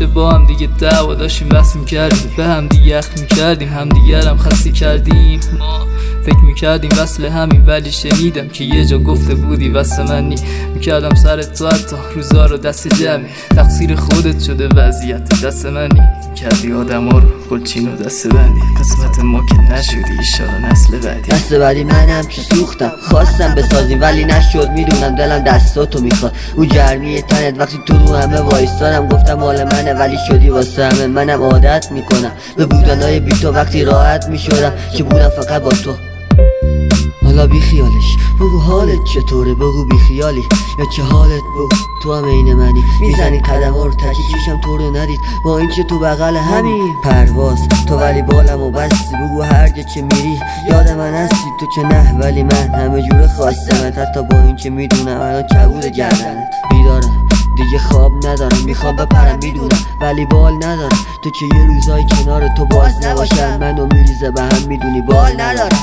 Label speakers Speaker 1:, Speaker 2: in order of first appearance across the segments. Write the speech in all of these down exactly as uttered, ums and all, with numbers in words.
Speaker 1: همیشه با هم دیگه دعوا داشتیم، بحث میکردیم، به هم دیگه یخ میکردیم، هم دیگر هم خسته کردیم. ما فکر میکردیم وصل همین، ولی شنیدم که یه جا گفته بودی وصل من نی. میکردم سرت تو حتی روزا رو دست جمعی، تقصیر خودت شده وضعیت دست منی. کردی آدم ها رو گلچین و دست بندی، قسمت ما که نشدی ایشالا نسل بعدی.
Speaker 2: دست بعدی منم که سوختم، خواستم بسازیم ولی نشد. میدونم دلم دستاتو میخواد، اون گرمی تنت وقتی تو رو همه وایستادم. گفتم مال منه ولی شدی واسه همه. منم عادت میکنم به بودنهای بی تو، وقتی راحت میشدم که بودم فقط با تو. حالا بی خیالش بگو حالت چطوره، بگو بی خیالی یا چه حالت بگو. تو هم عین منی، میزنی قدم ها رو تکی، چشم تو رو ندید با این که تو بغل همین پرواز تو، ولی بالم و بستی. بگو هر جا که میری یاد من هستی، تو که نه ولی من همه جوره خواستمت. حتی با این که میدونم الان کبود گردنت. بیدارم دیگه خواب ندارم، میخوام بپرم میدونم ولی بال ندارم. تو که یه روزای کنار تو باز نباشم، منو میریزه به هم میدونی بال ندارم.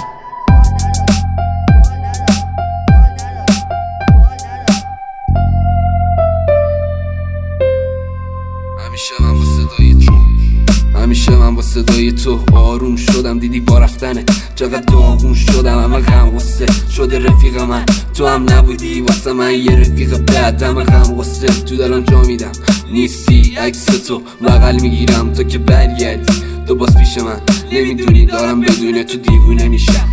Speaker 3: همیشه من با صدای تو همیشه من با صدای تو آروم شدم. دیدی با رفتنه چقدر داغون شدم، همه غم غصه شده رفیق من. تو هم نبودی واسه من یه رفیق بد، همه غم غصه تو دلم جا میدم. نیستی عکس تو بغل میگیرم تو که برگردی، تو باز پیش من نمیدونی دارم بدون تو دیوونه میشم.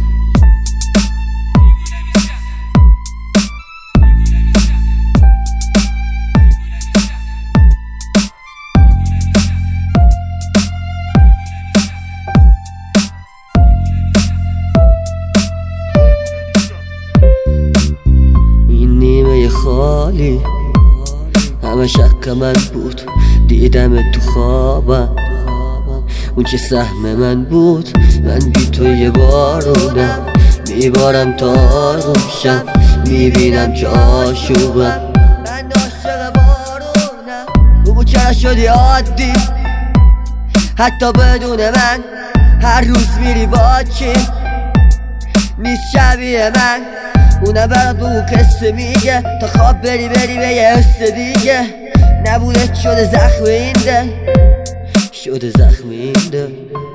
Speaker 2: خالی همه شک من بود، دیدم تو خوابم اون که سهم من بود. من بی تو یه بارونم، میبارم تا آرومشم، میبینم که آشوبم. من عاشق بارونم، بگو چرا شدی عادی حتی بدون من. هر روز میری با کی نیست شبیه من. اونه برات بگو قصه میگه تا خواب بری بری به یه حس دیگه. نبوده شده زخم این دل، شده زخم این دل.